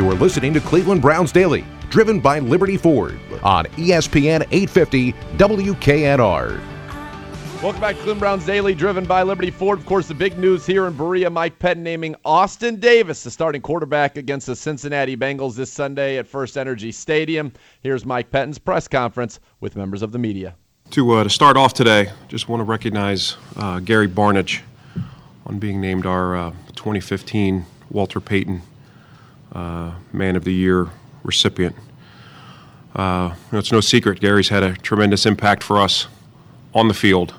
You are listening to Cleveland Browns Daily, driven by Liberty Ford on ESPN 850 WKNR. Welcome back to Cleveland Browns Daily, driven by Liberty Ford. Of course, the big news here in Berea, Mike Pettine naming Austin Davis the starting quarterback against the Cincinnati Bengals this Sunday at First Energy Stadium. Here's Mike Pettine's press conference with members of the media. To start off today, just want to recognize Gary Barnidge on being named our 2015 Walter Payton Man of the Year recipient. It's no secret Gary's had a tremendous impact for us on the field.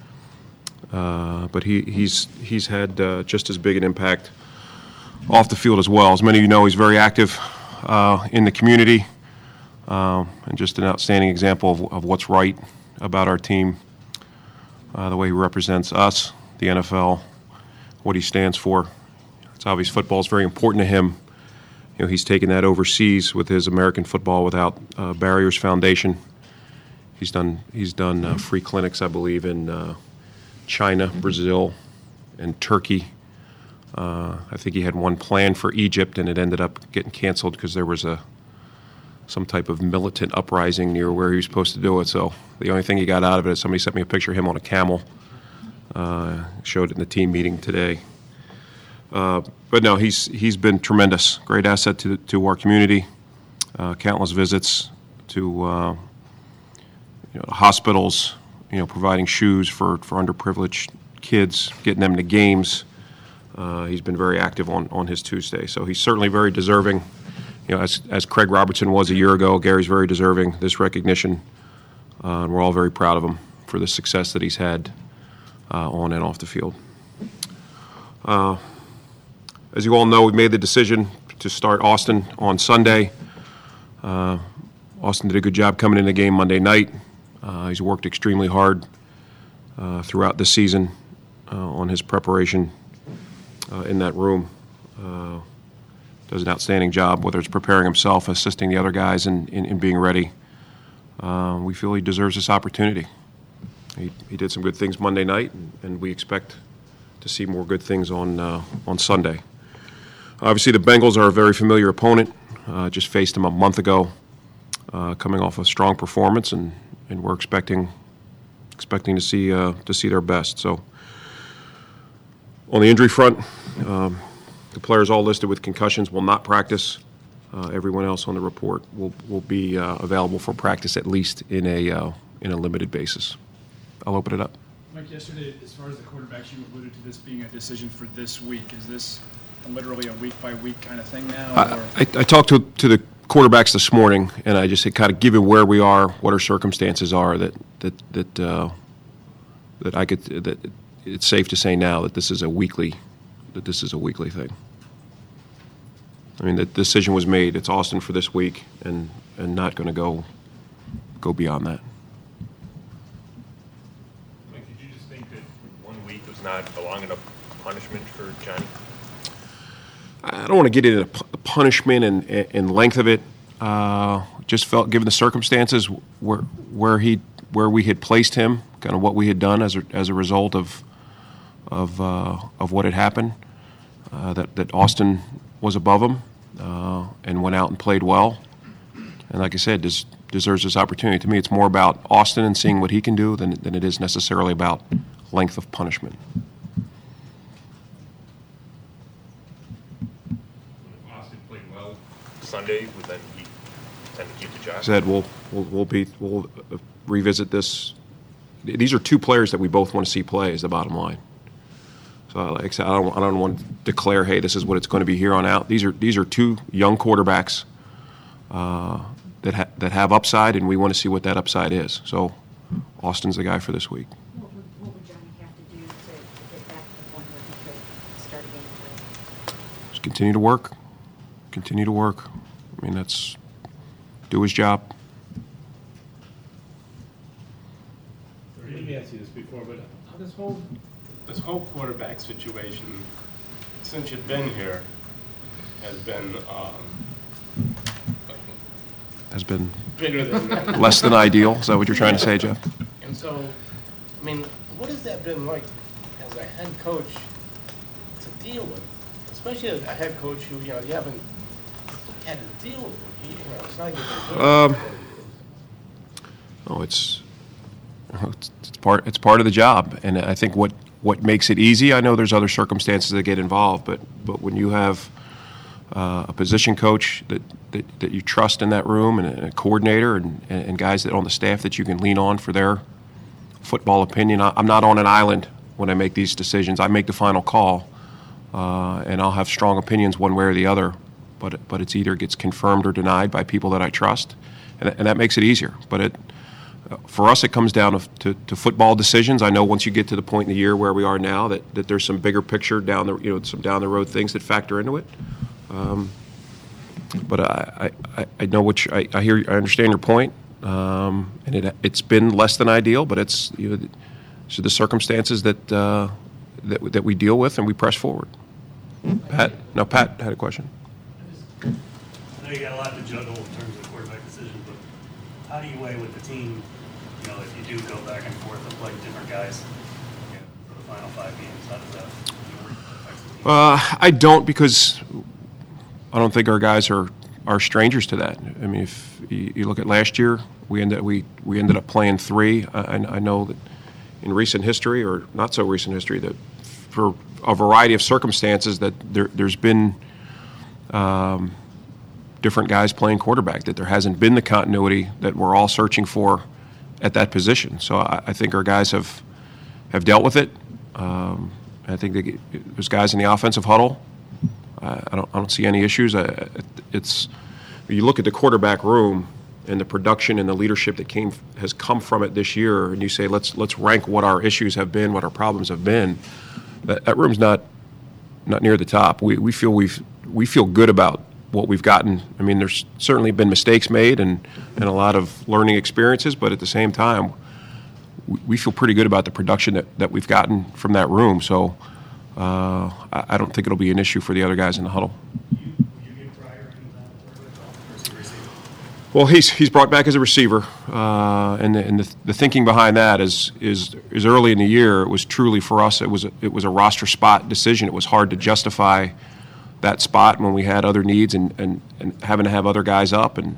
But he's had just as big an impact off the field as well. As many of you know, he's very active in the community and just an outstanding example of what's right about our team, the way he represents us, the NFL, what he stands for. It's obvious football is very important to him. You know, he's taken that overseas with his American Football Without Barriers Foundation. He's done free clinics, I believe, in China, Brazil, and Turkey. I think he had one planned for Egypt, and it ended up getting canceled because there was some type of militant uprising near where he was supposed to do it. So the only thing he got out of it is somebody sent me a picture of him on a camel. Showed it in the team meeting today. But no, he's been tremendous, great asset to our community. Countless visits to hospitals, providing shoes for underprivileged kids, getting them to games. He's been very active on his Tuesday, so he's certainly very deserving. As Craig Robertson was a year ago, Gary's very deserving this recognition, and we're all very proud of him for the success that he's had on and off the field. As you all know, we made the decision to start Austin on Sunday. Austin did a good job coming in the game Monday night. He's worked extremely hard throughout the season on his preparation in that room. Does an outstanding job, whether it's preparing himself, assisting the other guys in being ready. We feel he deserves this opportunity. He did some good things Monday night, and we expect to see more good things on Sunday. Obviously, the Bengals are a very familiar opponent. Just faced them a month ago, coming off a strong performance, and we're expecting to see their best. So, on the injury front, the players all listed with concussions will not practice. Everyone else on the report will be available for practice, at least in a limited basis. I'll open it up. Mike, yesterday, as far as the quarterbacks, you alluded to this being a decision for this week. Is this literally a week-by-week kind of thing now? I talked to the quarterbacks this morning, and I just said, kind of given where we are, what our circumstances are, that it's safe to say now that this is a weekly thing. I mean, the decision was made. It's Austin for this week, and not going to go beyond that. Mike, did you just think that 1 week was not a long enough punishment for Johnny? I don't want to get into punishment and length of it. Just felt, given the circumstances, where we had placed him, kind of what we had done as a result of what had happened, that Austin was above him and went out and played well. And like I said, deserves this opportunity. To me, it's more about Austin and seeing what he can do than it is necessarily about length of punishment. Sunday, would then he tend to keep the job? Said we'll revisit this. These are two players that we both want to see play. Is the bottom line. So, like I said, I don't want to declare, hey, this is what it's going to be here on out. These are two young quarterbacks that have upside, and we want to see what that upside is. So, Austin's the guy for this week. What would Johnny have to do to get back to the point where he could start again? Just continue to work. Continue to work. I mean, that's do his job. Let me ask you this before, but this whole quarterback situation, since you've been here, has been bigger than less than ideal. Is that what you're trying to say, Jeff? And so, I mean, what has that been like as a head coach to deal with, especially as a head coach who you haven't had to deal with it. It's not even it's part of the job, and I think what makes it easy. I know there's other circumstances that get involved, but when you have a position coach that you trust in that room, and a coordinator, and guys that on the staff that you can lean on for their football opinion. I'm not on an island when I make these decisions. I make the final call, and I'll have strong opinions one way or the other, but it's either gets confirmed or denied by people that I trust, and that makes it easier. But for us, it comes down to football decisions. I know once you get to the point in the year where we are now that there's some bigger picture some down the road things that factor into it. But I know I understand your point, and it's been less than ideal, but it's so the circumstances that we deal with, and we press forward. Pat had a question. I know you got a lot to juggle in terms of the quarterback decision, but how do you weigh with the team? If you do go back and forth and play different guys for the final 5 games, how does that affect the team? I don't, because I don't think our guys are strangers to that. I mean, if you look at last year, we ended up playing 3. I know that in recent history, or not so recent history, that for a variety of circumstances that there's been different guys playing quarterback, that there hasn't been the continuity that we're all searching for at that position. So I think our guys have dealt with it. I think there's guys in the offensive huddle. I don't see any issues. It's you look at the quarterback room and the production and the leadership that has come from it this year, and you say let's rank what our issues have been, what our problems have been. That room's not near the top. We feel good about what we've gotten. I mean, there's certainly been mistakes made and a lot of learning experiences, but at the same time, we feel pretty good about the production that we've gotten from that room. So I don't think it'll be an issue for the other guys in the huddle. Well, he's brought back as a receiver, and the thinking behind that is early in the year. It was truly for us. It was a roster spot decision. It was hard to justify that spot when we had other needs and having to have other guys up, and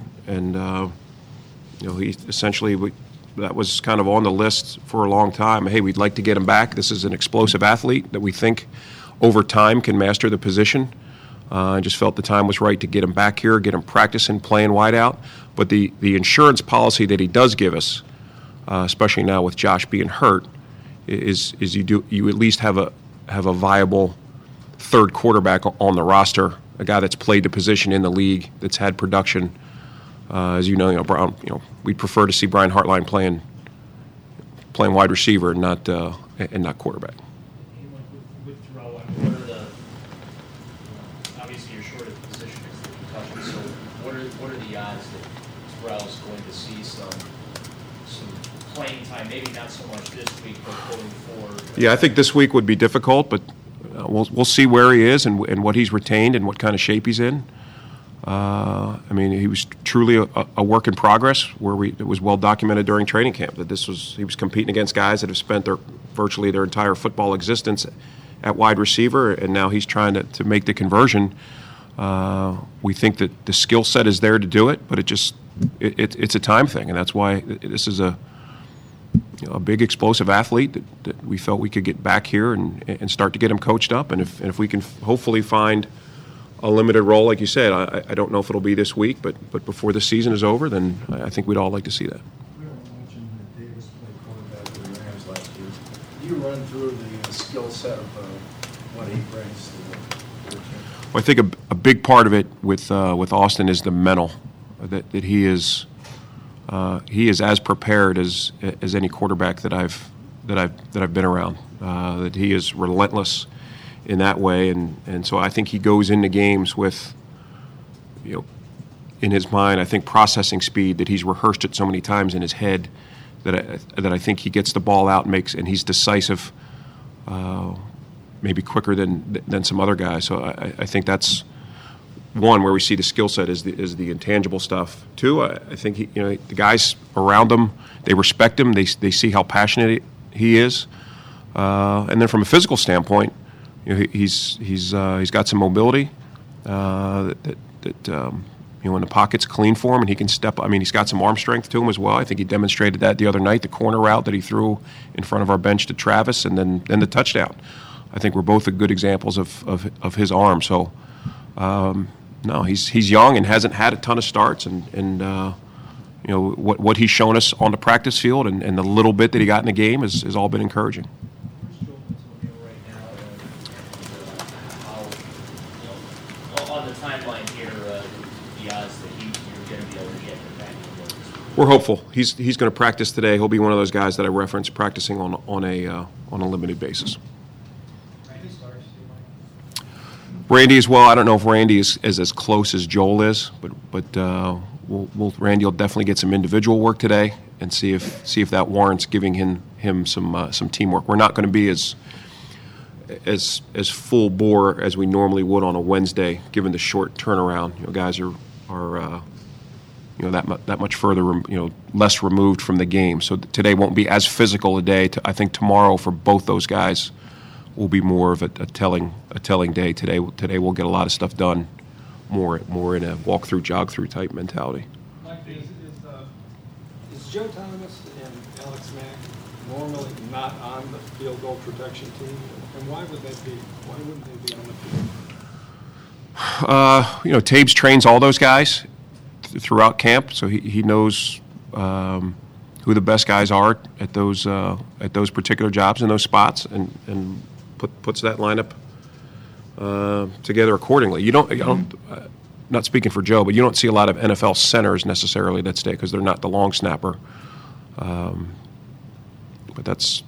he essentially that was kind of on the list for a long time. Hey, we'd like to get him back. This is an explosive athlete that we think over time can master the position. I just felt the time was right to get him back here, get him practicing, playing wideout. But the insurance policy that he does give us, especially now with Josh being hurt, is you at least have a viable third quarterback on the roster, a guy that's played the position in the league, that's had production. As you know, Brown. We'd prefer to see Brian Hartline playing wide receiver and not quarterback. With Terrell, what are the obviously you're short of position because of the concussion. So what are the odds that Terrell's going to see some playing time? Maybe not so much this week, but going forward. Yeah, I think this week would be difficult, but we'll see where he is and what he's retained and what kind of shape he's in. I mean, he was truly a work in progress. It was well documented during training camp that he was competing against guys that have spent virtually their entire football existence at wide receiver, and now he's trying to make the conversion. We think that the skill set is there to do it, but it's a time thing, and that's why this is a big explosive athlete that we felt we could get back here and start to get him coached up, and if we can hopefully find a limited role, like you said, I don't know if it'll be this week, but before the season is over, then I think we'd all like to see that. We were watching Davis play quarterback for the Rams last year. Can you run through the skill set of what he brings to the team? Well, I think a big part of it with Austin is the mental, that he is as prepared as any quarterback that I've been around. That he is relentless in that way, and so I think he goes into games with, in his mind, I think processing speed that he's rehearsed it so many times in his head that I think he gets the ball out and he's decisive, maybe quicker than some other guys. So I think that's one where we see the skill set is the intangible stuff. Two, I think the guys around him, they respect him. They see how passionate he is, and then from a physical standpoint, he's got some mobility that when the pocket's clean for him and he can step, I mean, he's got some arm strength to him as well. I think he demonstrated that the other night, the corner route that he threw in front of our bench to Travis, and then the touchdown. I think we're both good examples of his arm. So, no, he's young and hasn't had a ton of starts, and what he's shown us on the practice field and the little bit that he got in the game has all been encouraging. On the timeline here, the odds that you're going to be able to get him back to work? We're hopeful. He's going to practice today. He'll be one of those guys that I referenced practicing on a limited basis. Randy as well. I don't know if Randy is as close as Joel is, but Randy will definitely get some individual work today and see if that warrants giving him some teamwork. We're not going to be as full bore as we normally would on a Wednesday, given the short turnaround. Guys are that much further, less removed from the game. So today won't be as physical a day. I think tomorrow for both those guys will be more of a telling day. Today we'll get a lot of stuff done, more in a walk through, jog through type mentality. Mike, is Joe Thomas and Alex Mack normally not on the field goal protection team, and why wouldn't they be on the field? Tabes trains all those guys throughout camp, so he knows who the best guys are at those particular jobs in those spots, and puts that lineup together accordingly. You don't. Not speaking for Joe, but you don't see a lot of NFL centers necessarily that stay because they're not the long snapper. But that's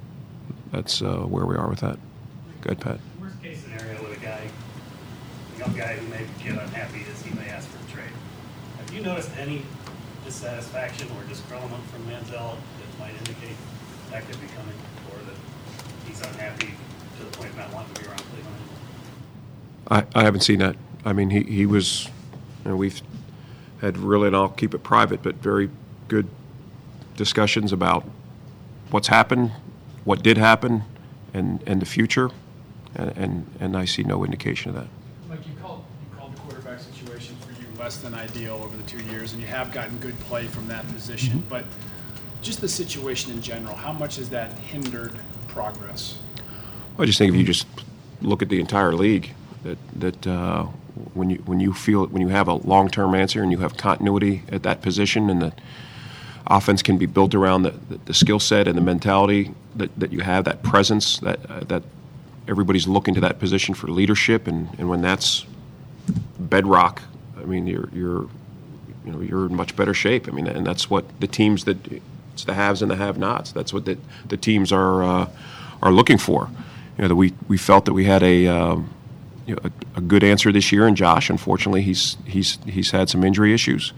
where we are with that. Go ahead, Pat. Worst case scenario with a young guy who may get unhappy is he may ask for a trade. Have you noticed any dissatisfaction or disgruntlement from Manziel that might indicate that could be coming, or that he's unhappy to the point of not wanting to be around Cleveland? I haven't seen that. I mean, he was, we've had really, and I'll keep it private, but very good discussions about what's happened, what did happen, and the future, and I see no indication of that. Like you called the quarterback situation for you less than ideal over the 2 years, and you have gotten good play from that position. Mm-hmm. But just the situation in general, how much has that hindered progress? Well, I just think if you just look at the entire league, that when you have a long-term answer and you have continuity at that position, and the offense can be built around the skill set and the mentality that you have, that presence, that everybody's looking to that position for leadership, and when that's bedrock, I mean you're in much better shape. I mean, and that's what the teams it's the haves and the have-nots. That's what the teams are looking for. That we felt that we had a good answer this year in Josh. Unfortunately, he's had some injury issues,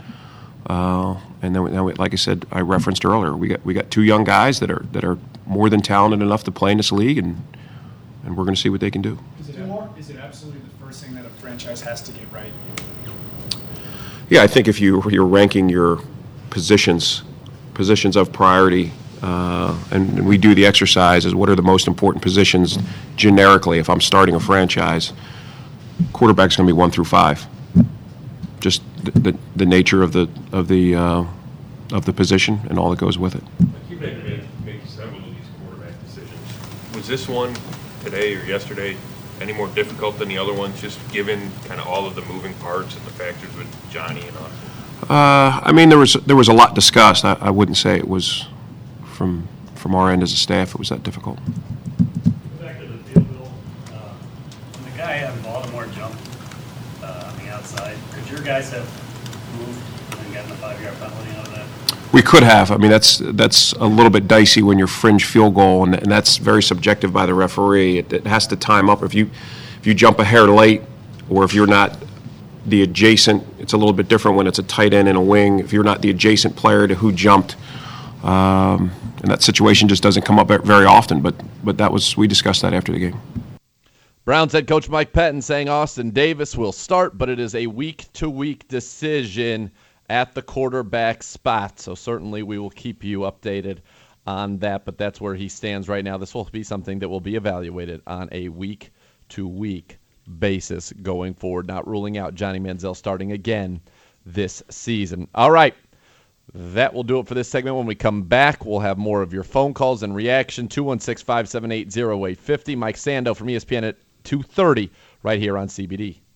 and then like I said, I referenced earlier, we got two young guys that are more than talented enough to play in this league, and we're going to see what they can do. Is it absolutely the first thing that a franchise has to get right? Yeah, I think if you're ranking your positions of priority, and we do the exercise as what are the most important positions generically. If I'm starting a franchise, quarterback's going to be 1 through 5. Just the nature of the position and all that goes with it. You've had to make several of these quarterback decisions. Was this one today or yesterday any more difficult than the other ones, just given kind of all of the moving parts and the factors with Johnny and Austin? I mean, there was a lot discussed. I wouldn't say it was from our end as a staff it was that difficult. Back to the field goal. When the guy out in Baltimore jumped on the outside, could your guys have moved and gotten a 5-yard penalty out of that? We could have. I mean, that's a little bit dicey when you're fringe field goal, and that's very subjective by the referee. It has to time up. If you jump a hair late, or if you're not the adjacent, it's a little bit different when it's a tight end and a wing. If you're not the adjacent player to who jumped, and that situation just doesn't come up very often. But we discussed that after the game. Browns head coach Mike Pettine saying Austin Davis will start, but it is a week-to-week decision at the quarterback spot. So certainly we will keep you updated on that, but that's where he stands right now. This will be something that will be evaluated on a week-to-week basis going forward, not ruling out Johnny Manziel starting again this season. All right. That will do it for this segment. When we come back, we'll have more of your phone calls and reaction. 216-578-0850. Mike Sando from ESPN at 2:30 right here on CBD.